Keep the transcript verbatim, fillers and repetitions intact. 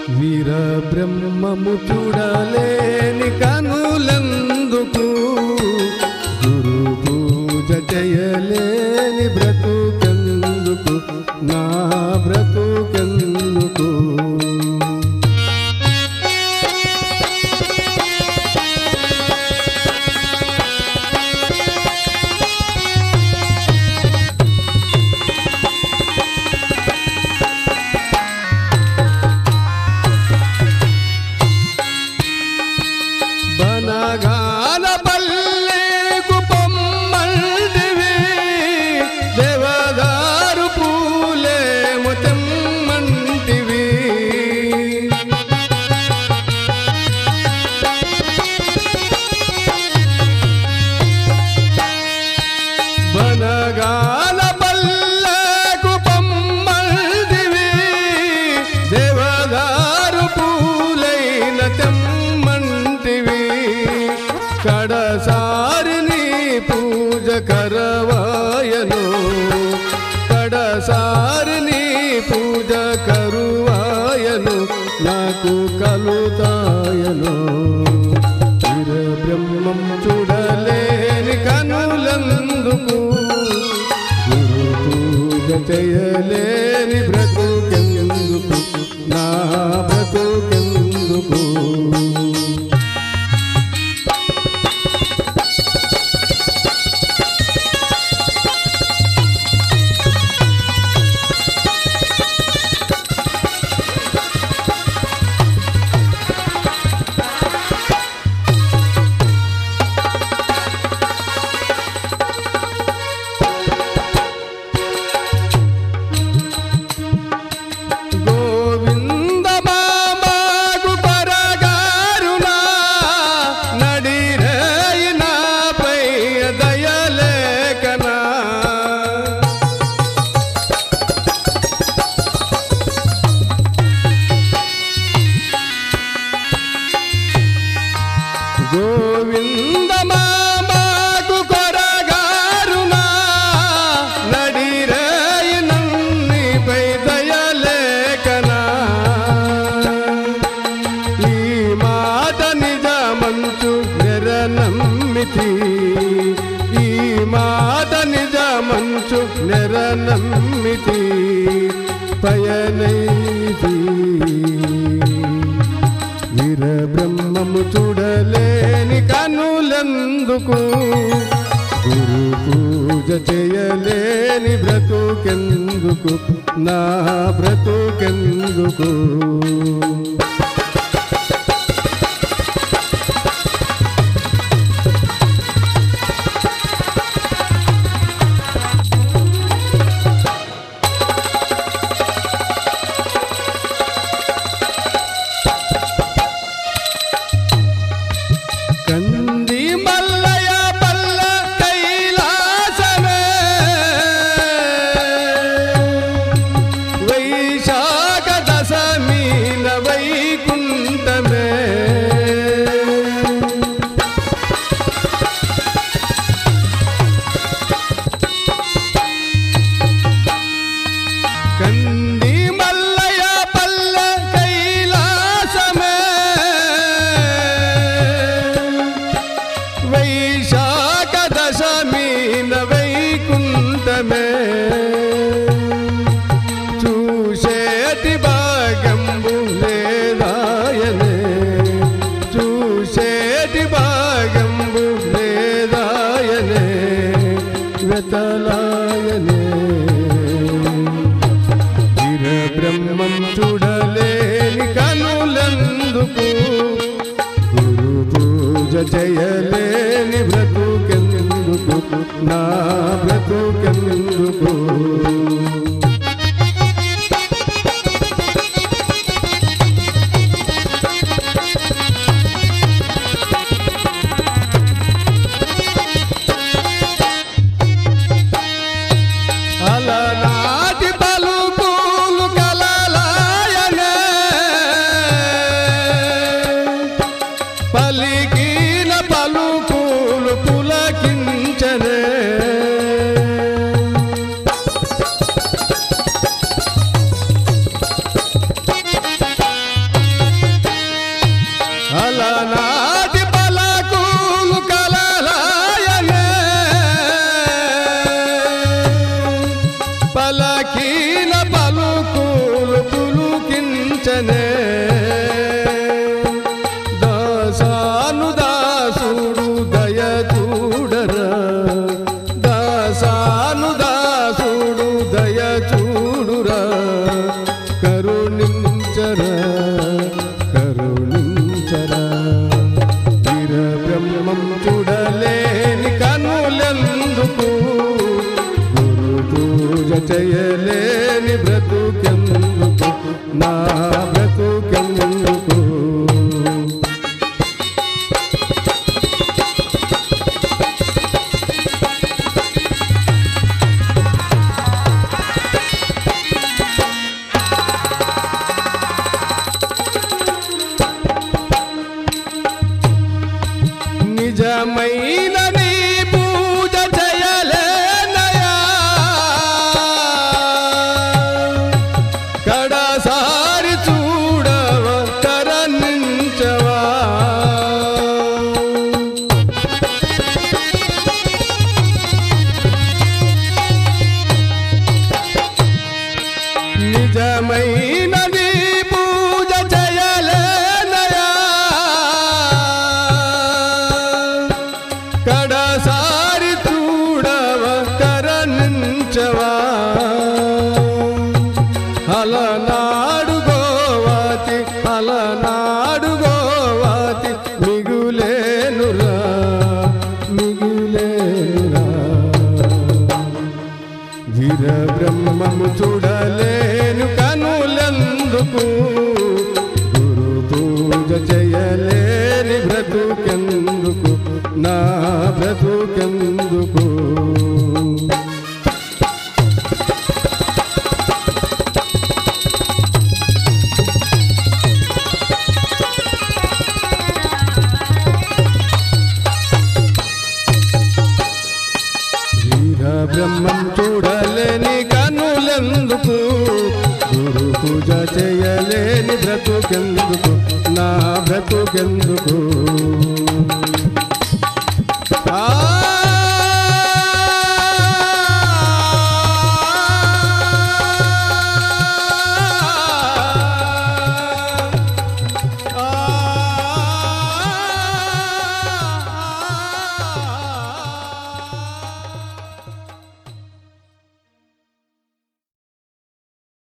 వీర బ్రహ్మము చూడలేని కనులందుకు గురు పూజ చేయలేని బ్రతుకెందుకు నా బ్రతుకెందుకు బనగాన పల్లెకు పొమ్మంటివి దేవదారు పూలేము తెమ్మంటివి బనగాన పల్లెకు పొమ్మంటివి దేవదారు పూలైన తెమ్మంటివి కడసారి నీ పూజ కరవాయను కడసారి నీ పూజ కరువాయను నాకు కలుతాయను వీర బ్రహ్మం చూడలేని కనులందుకు గురు పూజ చేయలేని బ్రతుకెందుకు నా బ్రతుకెందుకు గోవింద మామాకు కొరగారునా నడిరేయ నన్నిపై దయలేకనా ఈ మాట నిజమంచు నెరనమ్మితి ఈ మాట నిజమంచు నెరనమ్మితి పయనైతి వీర బ్రహ్మము చూడలేని కనులందుకు గురు పూజ చేయలేని బ్రతుకెందుకు నా బ్రతుకెందుకు కంది మల్లయ పల్ల కైలాసమే వైశాఖ దశమీన వైకుంఠమే కంది మల్లయ పల్ల కైలాసమే వైశాఖ దశమీన వైకుంఠమే చూసేటి భాగంబు లేదాయనే చూసేటి భాగంబు లేదాయనే వెతలాయనే వీర బ్రహ్మం చూడలేని కనులందుకు గురు పూజ చేయలేని బ్రతుకెందుకు నా బ్రతుకెందుకు అలనాటి పలుకులు కలలాయనే పలికిన పలుకులు పులకించనే కరుణించనే దాసాను దాసుడు దయ చూడరా దాసాను దాసుడు దయ చూడురా కరుణించరా కరుణించరా వీర బ్రహ్మం చూడలేని కనులెందుకు గురు పూజ చేయలేని బ్రతుకెందుకు నా బ్రతుకెందుకు నిజమైన నీ పూజ చేయలేనయా కడసారి చూడవ కరుణించవా నిజమైన నీ పూజ చేయలేనయా కడసారి చూడవ కరుణించవా అలనాడు గోవాతి అలనాడు గోవాతి మిగులేనురా మిగులేనురా వీర బ్రహ్మము చూడలేను కనులెందుకు గురు పూజ చేయలేని బ్రతుకెందుకు నా బ్రతుకెందుకు వీర బ్రహ్మం చూడలేని కనులెందుకు గురు పూజ చేయలేని బ్రతుకెందుకు నా బ్రతుకెందుకు ఆ